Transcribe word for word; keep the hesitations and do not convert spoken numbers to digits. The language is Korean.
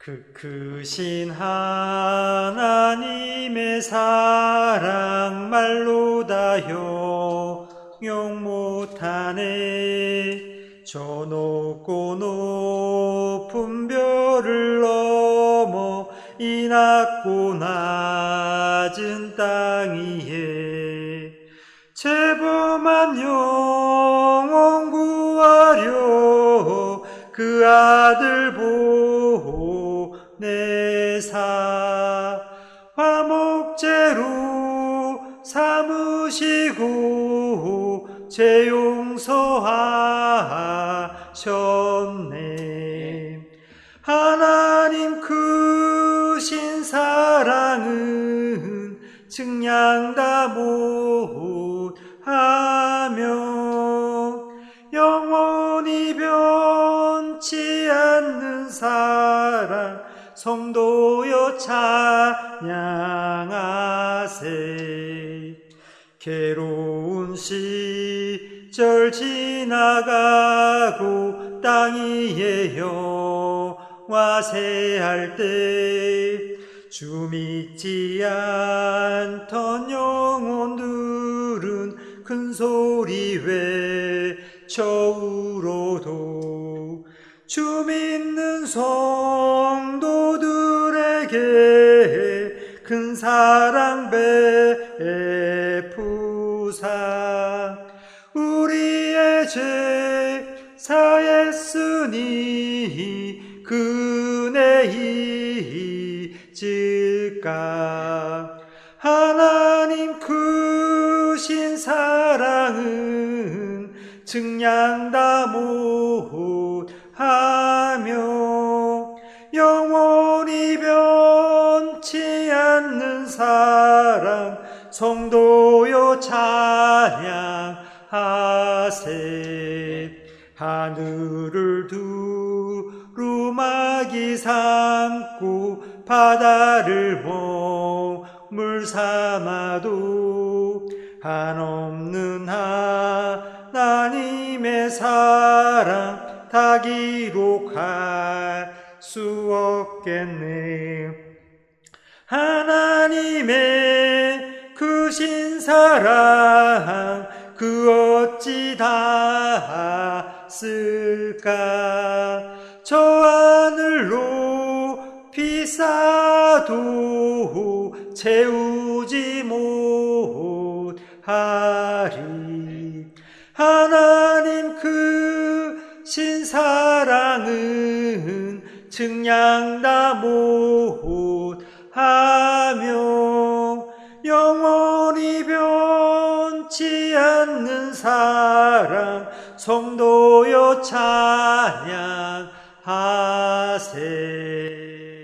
그 크신 하나님의 사랑 말로 다 형용 못하네. 저 높고 높은 별을 넘어 이 낮고 낮은 땅 위에 죄범한 영혼 구하려 그 아들 보내사 화목제로 삼으시고 죄 용서하셨네. 하나님 크신 사랑은 증량다 못하며 영원히 변치 않는 사랑 성도여 찬양하세. 괴로운 시절 지나가고 땅 위에 영화세할 때 주 믿지 않던 영혼들은 큰 소리 외쳐 울어도 주 믿는 성도들에게 큰 사랑 베푸사 우리의 죄 사했으니 그 은혜 잊을까. 하나님 크신 사랑은 증량다 못하며 영원히 변치 않는 사랑 성도여 찬양하세. 하늘을 두루마기 삼고 바다를 먹물 삼아도 한없는 하나님의 사랑 다 기록할 수 없겠네. 하나님의 크신 사랑 그 어찌 다 쓸까. 저 하늘로 비싸도 채우지 못하리. 하나님 크신 사랑은 증량다 못하며 영원히 변치 않는 사랑 성도여 찬양하세.